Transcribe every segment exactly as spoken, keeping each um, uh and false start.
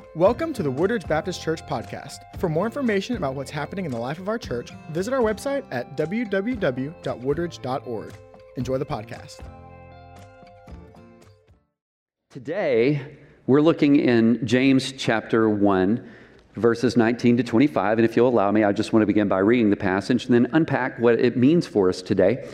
Welcome to the Woodridge Baptist Church podcast. For more information about what's happening in the life of our church, visit our website at w w w dot woodridge dot org. Enjoy the podcast. Today, we're looking in James chapter one, verses nineteen to twenty-five. And if you'll allow me, I just want to begin by reading the passage and then unpack what it means for us today.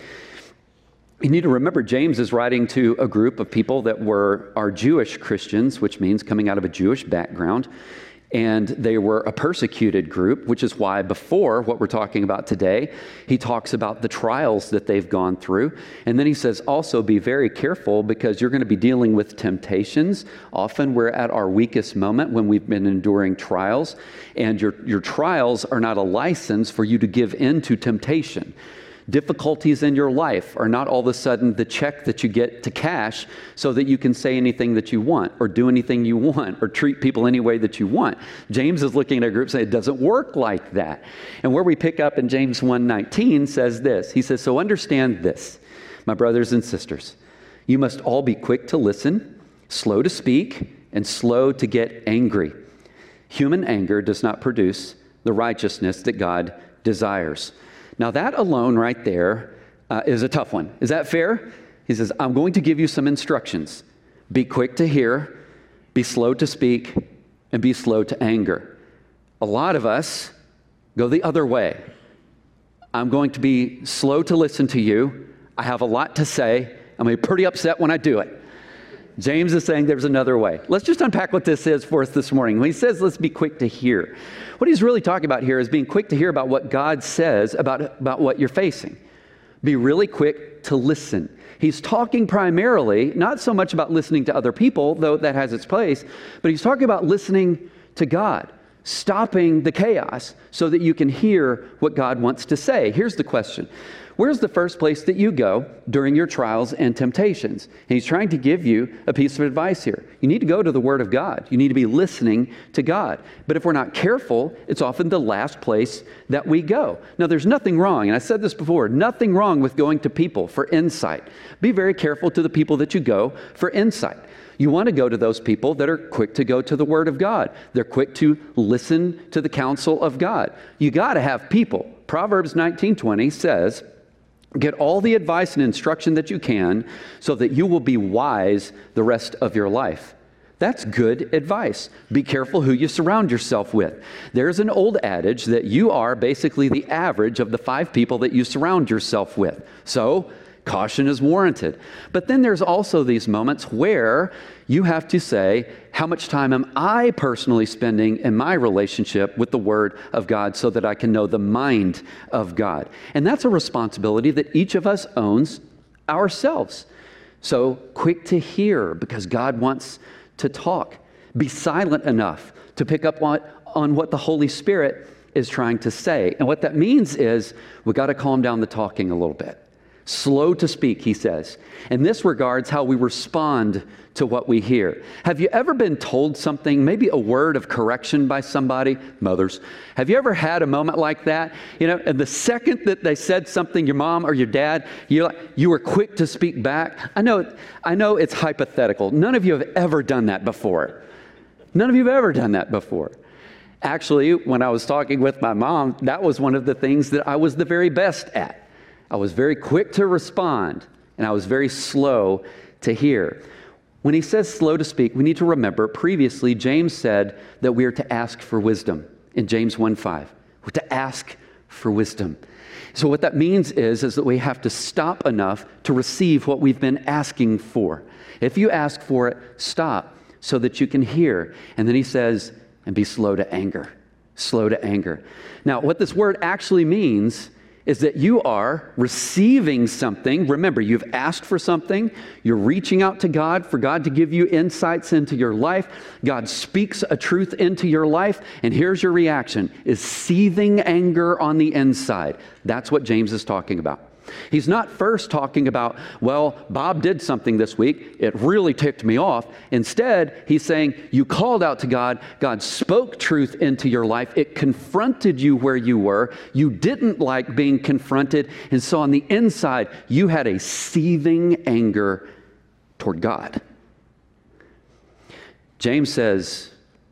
You need to remember, James is writing to a group of people that were are Jewish Christians, which means coming out of a Jewish background. And they were a persecuted group, which is why before what we're talking about today, he talks about the trials that they've gone through. And then he says, also be very careful because you're going to be dealing with temptations. Often we're at our weakest moment when we've been enduring trials. And your, your trials are not a license for you to give in to temptation. Difficulties in your life are not all of a sudden the check that you get to cash so that you can say anything that you want or do anything you want or treat people any way that you want. James is looking at a group saying it doesn't work like that. And where we pick up in James one nineteen says this. He says, so understand this, my brothers and sisters. You must all be quick to listen, slow to speak, and slow to get angry. Human anger does not produce the righteousness that God desires. Now that alone right there uh, is a tough one. Is that fair? He says, I'm going to give you some instructions. Be quick to hear, be slow to speak, and be slow to anger. A lot of us go the other way. I'm going to be slow to listen to you. I have a lot to say. I'm going to be pretty upset when I do it. James is saying there's another way. Let's just unpack what this is for us this morning. When he says, let's be quick to hear. What he's really talking about here is being quick to hear about what God says about, about what you're facing. Be really quick to listen. He's talking primarily, not so much about listening to other people, though that has its place, but he's talking about listening to God, stopping the chaos so that you can hear what God wants to say. Here's the question. Where's the first place that you go during your trials and temptations? And he's trying to give you a piece of advice here. You need to go to the Word of God. You need to be listening to God. But if we're not careful, it's often the last place that we go. Now, there's nothing wrong, and I said this before, nothing wrong with going to people for insight. Be very careful to the people that you go for insight. You want to go to those people that are quick to go to the Word of God. They're quick to listen to the counsel of God. You got to have people. Proverbs nineteen twenty says, get all the advice and instruction that you can so that you will be wise the rest of your life. That's good advice. Be careful who you surround yourself with. There's an old adage that you are basically the average of the five people that you surround yourself with. So, caution is warranted. But then there's also these moments where you have to say, how much time am I personally spending in my relationship with the Word of God so that I can know the mind of God? And that's a responsibility that each of us owns ourselves. So quick to hear because God wants to talk. Be silent enough to pick up on, on what the Holy Spirit is trying to say. And what that means is we've got to calm down the talking a little bit. Slow to speak, he says. And this regards how we respond to what we hear. Have you ever been told something, maybe a word of correction by somebody? Mothers, have you ever had a moment like that? You know, and the second that they said something, your mom or your dad, you you were quick to speak back. I know, I know it's hypothetical. None of you have ever done that before. None of you have ever done that before. Actually, when I was talking with my mom, that was one of the things that I was the very best at. I was very quick to respond, and I was very slow to hear. When he says slow to speak, we need to remember previously James said that we are to ask for wisdom in James one five. We're to ask for wisdom. So what that means is, is that we have to stop enough to receive what we've been asking for. If you ask for it, stop so that you can hear. And then he says, and be slow to anger. Slow to anger. Now, what this word actually means is that you are receiving something. Remember, you've asked for something. You're reaching out to God for God to give you insights into your life. God speaks a truth into your life. And here's your reaction, is seething anger on the inside. That's what James is talking about. He's not first talking about, well, Bob did something this week. It really ticked me off. Instead, he's saying you called out to God. God spoke truth into your life. It confronted you where you were. You didn't like being confronted. And so on the inside, you had a seething anger toward God. James says,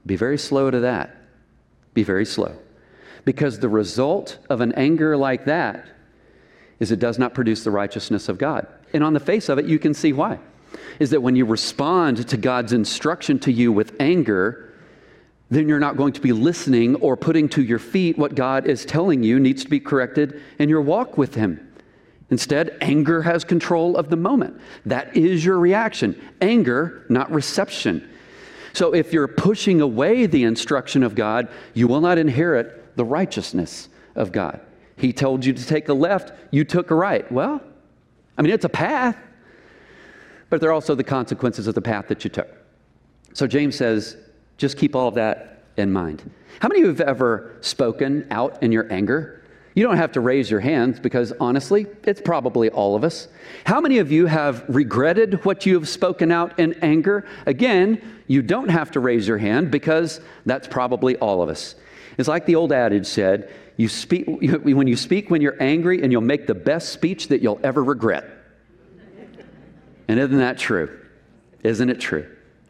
Be very slow to that. Be very slow. Because the result of an anger like that is it does not produce the righteousness of God. And on the face of it, you can see why. Is that when you respond to God's instruction to you with anger, then you're not going to be listening or putting to your feet what God is telling you needs to be corrected in your walk with Him. Instead, anger has control of the moment. That is your reaction. Anger, not reception. So if you're pushing away the instruction of God, you will not inherit the righteousness of God. He told you to take a left, you took a right. Well, I mean, it's a path, but there are also the consequences of the path that you took. So James says, just keep all of that in mind. How many of you have ever spoken out in your anger? You don't have to raise your hands because honestly, it's probably all of us. How many of you have regretted what you have spoken out in anger? Again, you don't have to raise your hand because that's probably all of us. It's like the old adage said, you speak when you speak when you're angry and you'll make the best speech that you'll ever regret. And isn't that true? Isn't it true?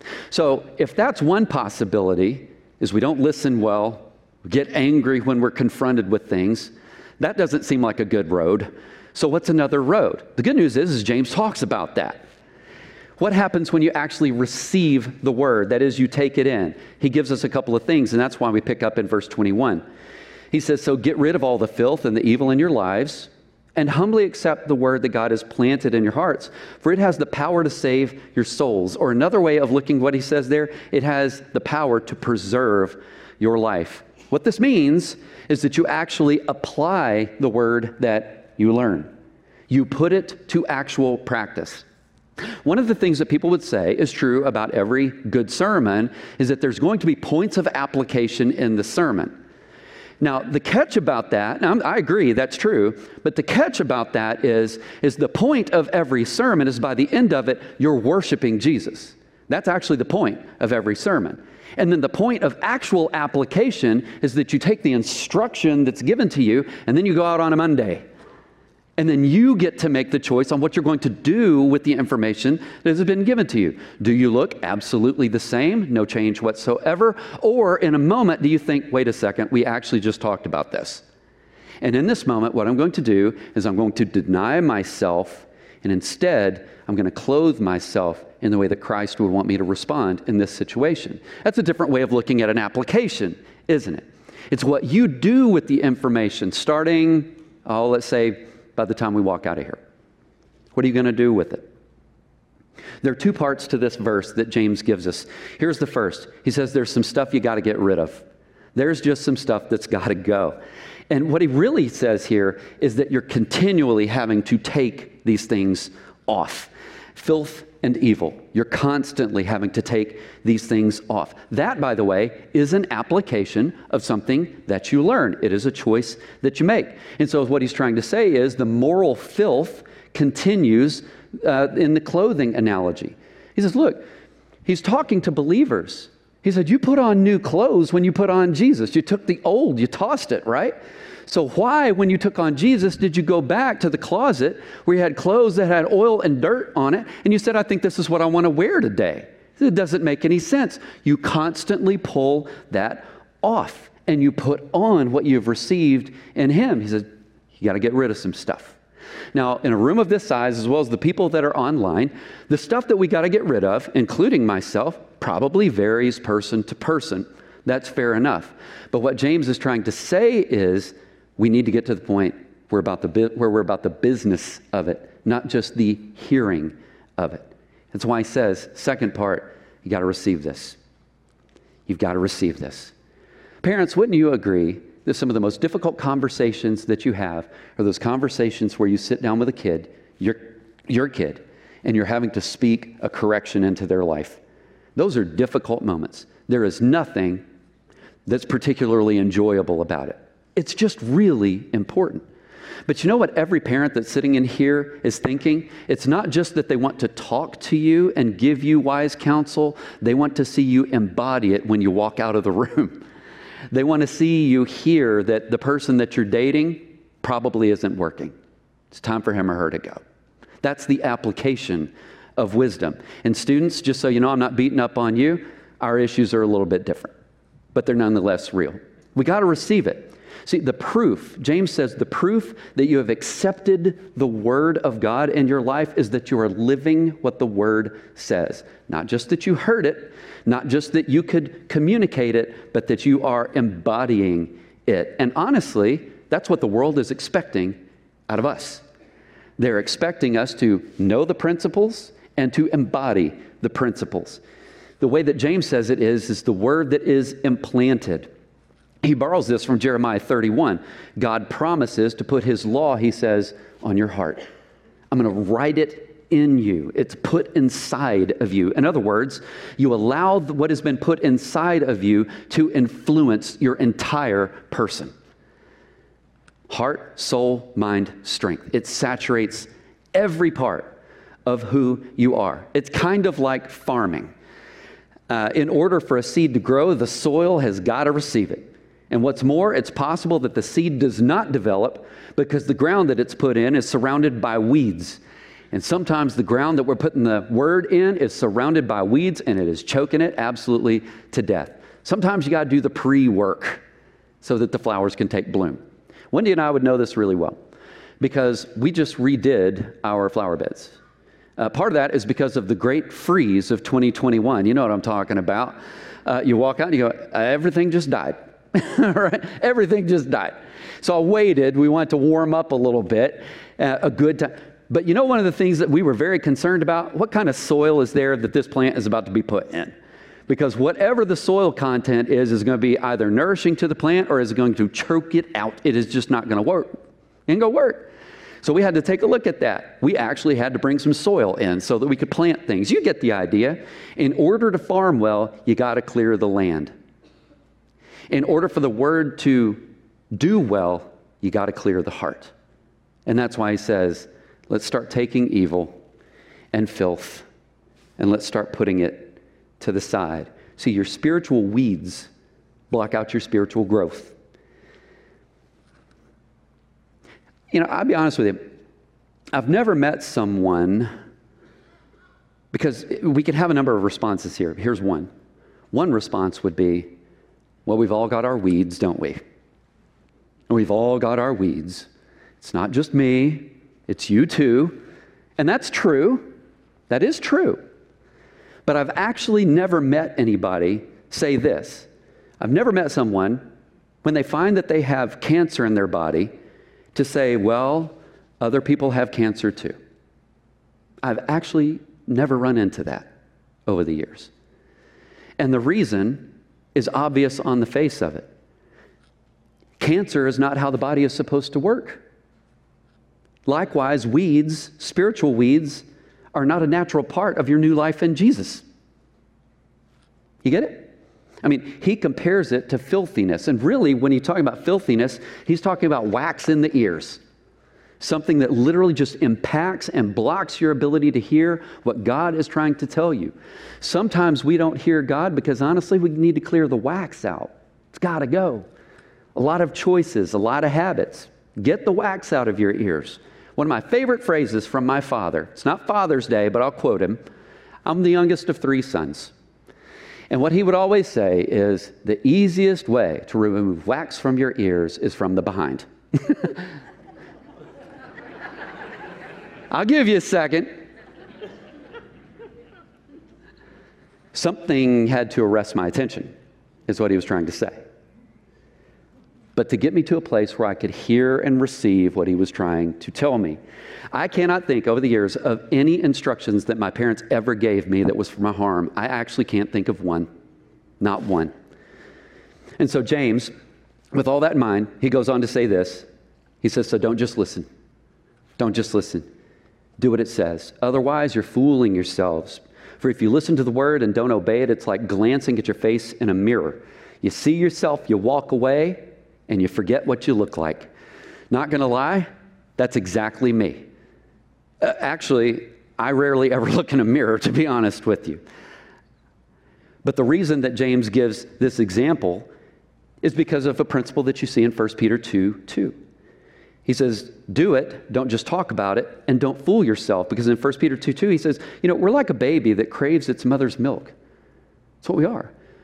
So if that's one possibility, is we don't listen well, we get angry when we're confronted with things, that doesn't seem like a good road. So what's another road? The good news is, is James talks about that. What happens when you actually receive the word? That is, you take it in. He gives us a couple of things, and that's why we pick up in verse twenty-one. He says, so get rid of all the filth and the evil in your lives, and humbly accept the word that God has planted in your hearts, for it has the power to save your souls. Or another way of looking at what he says there, it has the power to preserve your life. What this means is that you actually apply the word that you learn. You put it to actual practice. One of the things that people would say is true about every good sermon is that there's going to be points of application in the sermon. Now, the catch about that, now I agree, that's true, but the catch about that is, is the point of every sermon is by the end of it, you're worshiping Jesus. That's actually the point of every sermon. And then the point of actual application is that you take the instruction that's given to you, and then you go out on a Monday. And then you get to make the choice on what you're going to do with the information that has been given to you. Do you look absolutely the same, no change whatsoever? Or in a moment, do you think, wait a second, we actually just talked about this. And in this moment, what I'm going to do is I'm going to deny myself, and instead, I'm going to clothe myself in the way that Christ would want me to respond in this situation. That's a different way of looking at an application, isn't it? It's what you do with the information starting, oh, let's say, by the time we walk out of here. What are you going to do with it? There are two parts to this verse that James gives us. Here's the first. He says there's some stuff you got to get rid of. There's just some stuff that's got to go. And what he really says here is that you're continually having to take these things off. Filth and evil. You're constantly having to take these things off. That, by the way, is an application of something that you learn. It is a choice that you make. And so what he's trying to say is the moral filth continues uh, in the clothing analogy. He says, look, he's talking to believers. He said, you put on new clothes when you put on Jesus. You took the old, you tossed it, right? So why, when you took on Jesus, did you go back to the closet where you had clothes that had oil and dirt on it, and you said, I think this is what I want to wear today? It doesn't make any sense. You constantly pull that off, and you put on what you've received in Him. He said, you got to get rid of some stuff. Now, in a room of this size, as well as the people that are online, the stuff that we got to get rid of, including myself, probably varies person to person. That's fair enough. But what James is trying to say is, we need to get to the point where, about the, where we're about the business of it, not just the hearing of it. That's why he says, second part, you got to receive this. You've got to receive this. Parents, wouldn't you agree that some of the most difficult conversations that you have are those conversations where you sit down with a kid, your, your kid, and you're having to speak a correction into their life? Those are difficult moments. There is nothing that's particularly enjoyable about it. It's just really important. But you know what every parent that's sitting in here is thinking? It's not just that they want to talk to you and give you wise counsel. They want to see you embody it when you walk out of the room. They want to see you hear that the person that you're dating probably isn't working. It's time for him or her to go. That's the application of wisdom. And students, just so you know, I'm not beating up on you. Our issues are a little bit different. but they're nonetheless real. We got to receive it. See, the proof, James says, the proof that you have accepted the Word of God in your life is that you are living what the Word says. Not just that you heard it, not just that you could communicate it, but that you are embodying it. And honestly, that's what the world is expecting out of us. They're expecting us to know the principles and to embody the principles. The way that James says it is, is the word that is implanted. He borrows this from Jeremiah thirty-one. God promises to put his law, he says, on your heart. I'm going to write it in you. It's put inside of you. In other words, you allow what has been put inside of you to influence your entire person. Heart, soul, mind, strength. It saturates every part of who you are. It's kind of like farming. Uh, in order for a seed to grow, the soil has got to receive it. And what's more, it's possible that the seed does not develop because the ground that it's put in is surrounded by weeds. And sometimes the ground that we're putting the word in is surrounded by weeds and it is choking it absolutely to death. Sometimes you got to do the pre-work so that the flowers can take bloom. Wendy and I would know this really well because we just redid our flower beds. Uh, part of that is because of the great freeze of twenty twenty-one. You know what I'm talking about. Uh, you walk out and you go, everything just died. Right? Everything just died. So I waited. We wanted to warm up a little bit, uh, a good time. But you know, one of the things that we were very concerned about, what kind of soil is there that this plant is about to be put in? Because whatever the soil content is, is going to be either nourishing to the plant or is going to choke it out. It is just not going to work. It ain't going to work. So we had to take a look at that. We actually had to bring some soil in so that we could plant things. You get the idea. In order to farm well, you got to clear the land. In order for the word to do well, you got to clear the heart. And that's why he says, let's start taking evil and filth and let's start putting it to the side. See, your spiritual weeds block out your spiritual growth. You know, I'll be honest with you. I've never met someone, because we could have a number of responses here. Here's one. One response would be, well, we've all got our weeds, don't we? We've all got our weeds. It's not just me, it's you too. And that's true. That is true. But I've actually never met anybody say this. I've never met someone, when they find that they have cancer in their body, to say, well, other people have cancer too. I've actually never run into that over the years. And the reason is obvious on the face of it. Cancer is not how the body is supposed to work. Likewise, weeds, spiritual weeds, are not a natural part of your new life in Jesus. You get it? I mean, he compares it to filthiness. And really, when he's talking about filthiness, he's talking about wax in the ears. Something that literally just impacts and blocks your ability to hear what God is trying to tell you. Sometimes we don't hear God because honestly, we need to clear the wax out. It's got to go. A lot of choices, a lot of habits. Get the wax out of your ears. One of my favorite phrases from my father, it's not Father's Day, but I'll quote him. I'm the youngest of three sons. And what he would always say is, the easiest way to remove wax from your ears is from the behind. I'll give you a second. Something had to arrest my attention, is what he was trying to say. But to get me to a place where I could hear and receive what he was trying to tell me. I cannot think over the years of any instructions that my parents ever gave me that was for my harm. I actually can't think of one. Not one. And so James, with all that in mind, he goes on to say this. He says, so don't just listen. Don't just listen. Do what it says. Otherwise, you're fooling yourselves. For if you listen to the word and don't obey it, it's like glancing at your face in a mirror. You see yourself, you walk away, and you forget what you look like. Not going to lie, that's exactly me. Uh, actually, I rarely ever look in a mirror, to be honest with you. But the reason that James gives this example is because of a principle that you see in First Peter two two. He says, do it, don't just talk about it, and don't fool yourself. Because in First Peter two two, he says, you know, we're like a baby that craves its mother's milk. That's what we are.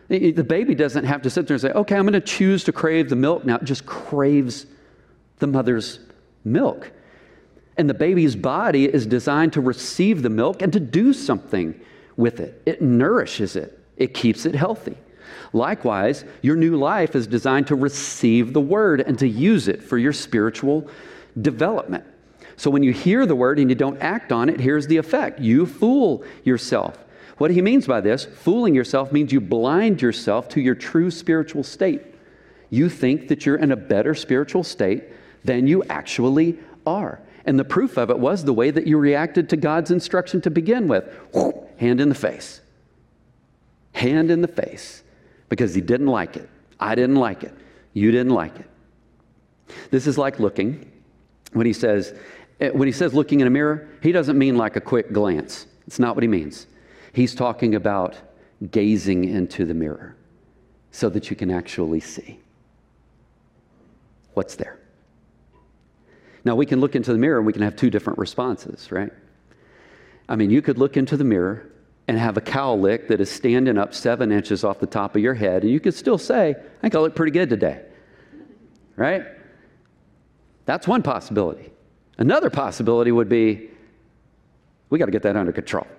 The baby doesn't have to sit there and say, okay, I'm going to choose to crave the milk now. It just craves the mother's milk. And the baby's body is designed to receive the milk and to do something with it. It nourishes it. It keeps it healthy. Likewise, your new life is designed to receive the word and to use it for your spiritual development. So when you hear the word and you don't act on it, here's the effect. You fool yourself. What he means by this, fooling yourself, means you blind yourself to your true spiritual state. You think that you're in a better spiritual state than you actually are. And the proof of it was the way that you reacted to God's instruction to begin with. Hand in the face. Hand in the face. Because he didn't like it. I didn't like it. You didn't like it. This is like looking. When he says, when he says looking in a mirror, he doesn't mean like a quick glance. It's not what he means. He's talking about gazing into the mirror so that you can actually see what's there. Now, we can look into the mirror and we can have two different responses, right? I mean, you could look into the mirror and have a cowlick that is standing up seven inches off the top of your head, and you could still say, I think I look pretty good today, right? That's one possibility. Another possibility would be, we got to get that under control.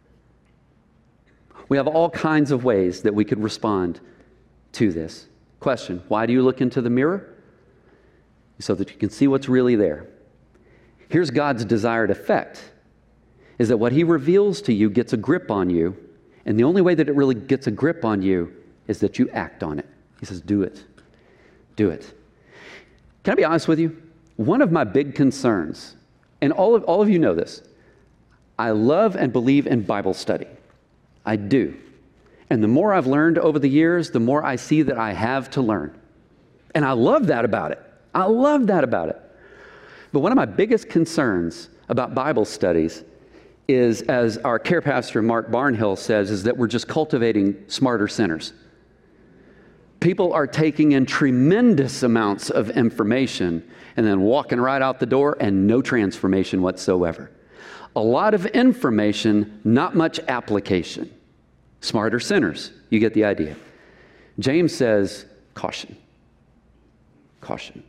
We have all kinds of ways that we could respond to this. Question, why do you look into the mirror? So that you can see what's really there. Here's God's desired effect, is that what he reveals to you gets a grip on you, and the only way that it really gets a grip on you is that you act on it. He says, do it. Do it. Can I be honest with you? One of my big concerns, and all of, all of you know this, I love and believe in Bible study. I do. And the more I've learned over the years, the more I see that I have to learn. And I love that about it. I love that about it. But one of my biggest concerns about Bible studies is, as our care pastor Mark Barnhill says, is that we're just cultivating smarter sinners. People are taking in tremendous amounts of information and then walking right out the door and no transformation whatsoever. A lot of information, not much application. Smarter sinners. You get the idea. James says, caution. Caution.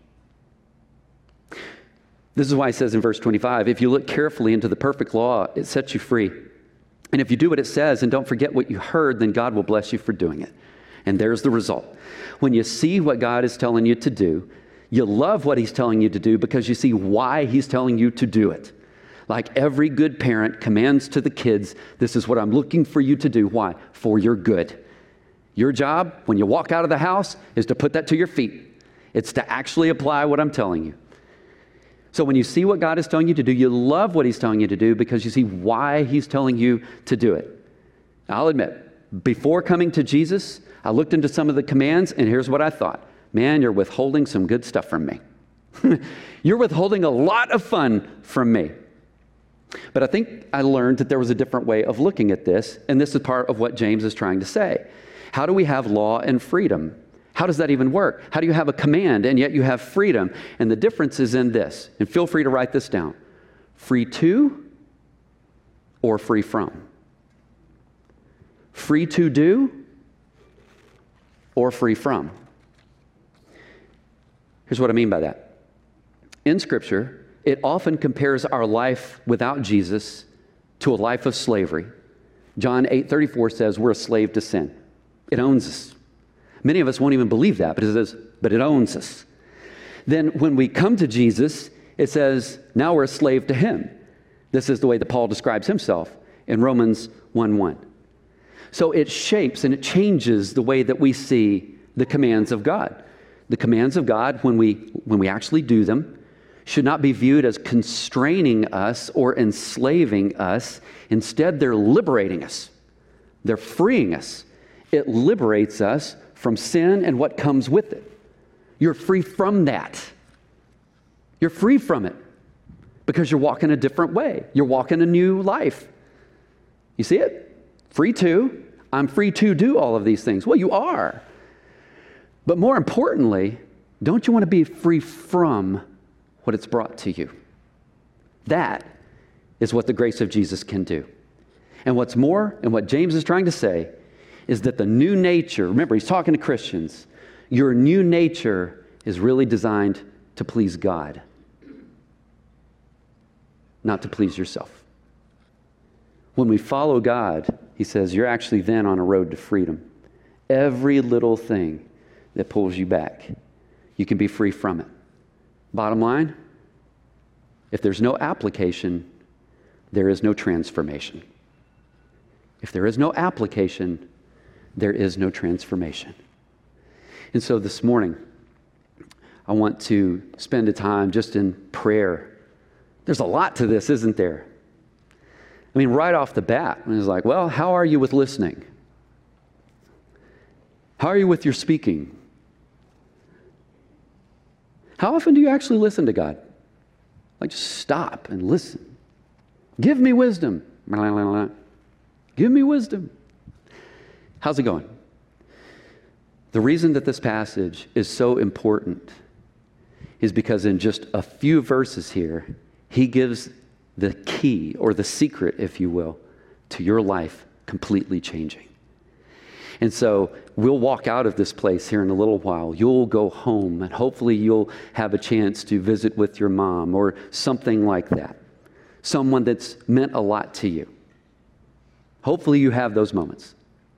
This is why he says in verse twenty-five, if you look carefully into the perfect law, it sets you free. And if you do what it says and don't forget what you heard, then God will bless you for doing it. And there's the result. When you see what God is telling you to do, you love what he's telling you to do because you see why he's telling you to do it. Like every good parent commands to the kids, this is what I'm looking for you to do. Why? For your good. Your job, when you walk out of the house, is to put that to your feet. It's to actually apply what I'm telling you. So when you see what God is telling you to do, you love what he's telling you to do because you see why he's telling you to do it. I'll admit, before coming to Jesus, I looked into some of the commands, and here's what I thought. Man, you're withholding some good stuff from me. You're withholding a lot of fun from me. But I think I learned that there was a different way of looking at this, and this is part of what James is trying to say. How do we have law and freedom? How does that even work? How do you have a command and yet you have freedom? And the difference is in this, and feel free to write this down. Free to or free from? Free to do or free from? Here's what I mean by that. In Scripture, it often compares our life without Jesus to a life of slavery. John eight thirty-four says we're a slave to sin. It owns us. Many of us won't even believe that, but it says, but it owns us. Then when we come to Jesus, it says, now we're a slave to him. This is the way that Paul describes himself in Romans one one. So it shapes and it changes the way that we see the commands of God. The commands of God, when we, when we actually do them, should not be viewed as constraining us or enslaving us. Instead, they're liberating us. They're freeing us. It liberates us from sin and what comes with it. You're free from that. You're free from it because you're walking a different way. You're walking a new life. You see it? Free to. I'm free to do all of these things. Well, you are. But more importantly, don't you want to be free from what it's brought to you? That is what the grace of Jesus can do. And what's more, and what James is trying to say, is that the new nature, remember, he's talking to Christians, your new nature is really designed to please God, not to please yourself. When we follow God, he says, you're actually then on a road to freedom. Every little thing that pulls you back, you can be free from it. Bottom line, if there's no application, there is no transformation. If there is no application, there is no transformation. And so this morning, I want to spend a time just in prayer. There's a lot to this, isn't there? I mean, right off the bat, it's like, well, how are you with listening? How are you with your speaking? How often do you actually listen to God? Like, just stop and listen. Give me wisdom. Give me wisdom. How's it going? The reason that this passage is so important is because in just a few verses here, he gives the key, or the secret, if you will, to your life completely changing. And so we'll walk out of this place here in a little while. You'll go home, and hopefully you'll have a chance to visit with your mom or something like that. Someone that's meant a lot to you. Hopefully you have those moments.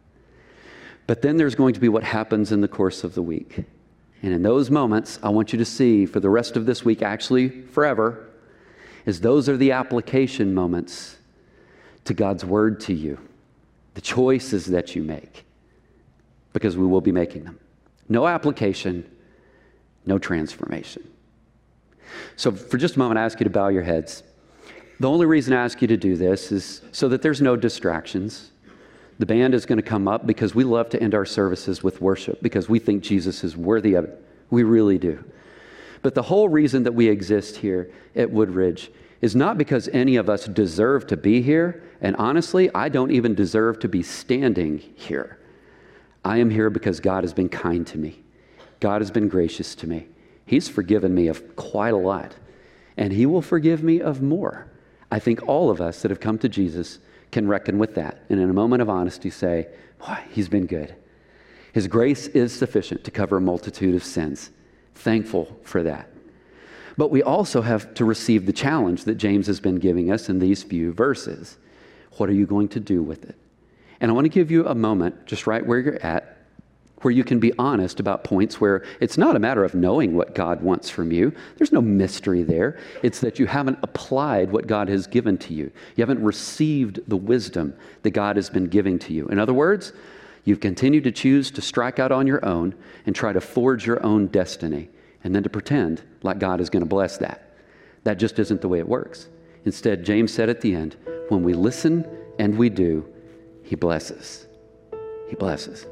But then there's going to be what happens in the course of the week. And in those moments, I want you to see for the rest of this week, actually forever, is those are the application moments to God's word to you. The choices that you make. Because we will be making them. No application, no transformation. So for just a moment, I ask you to bow your heads. The only reason I ask you to do this is so that there's no distractions. The band is going to come up because we love to end our services with worship because we think Jesus is worthy of it. We really do. But the whole reason that we exist here at Woodridge is not because any of us deserve to be here. And honestly, I don't even deserve to be standing here. I am here because God has been kind to me. God has been gracious to me. He's forgiven me of quite a lot. And he will forgive me of more. I think all of us that have come to Jesus can reckon with that. And in a moment of honesty say, boy, he's been good. His grace is sufficient to cover a multitude of sins. Thankful for that. But we also have to receive the challenge that James has been giving us in these few verses. What are you going to do with it? And I want to give you a moment, just right where you're at, where you can be honest about points where it's not a matter of knowing what God wants from you. There's no mystery there. It's that you haven't applied what God has given to you. You haven't received the wisdom that God has been giving to you. In other words, you've continued to choose to strike out on your own and try to forge your own destiny, and then to pretend like God is going to bless that. That just isn't the way it works. Instead, James said at the end, when we listen and we do, he blesses. He blesses.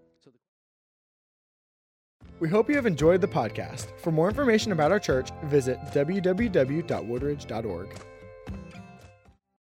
We hope you have enjoyed the podcast. For more information about our church, visit w w w dot woodridge dot org.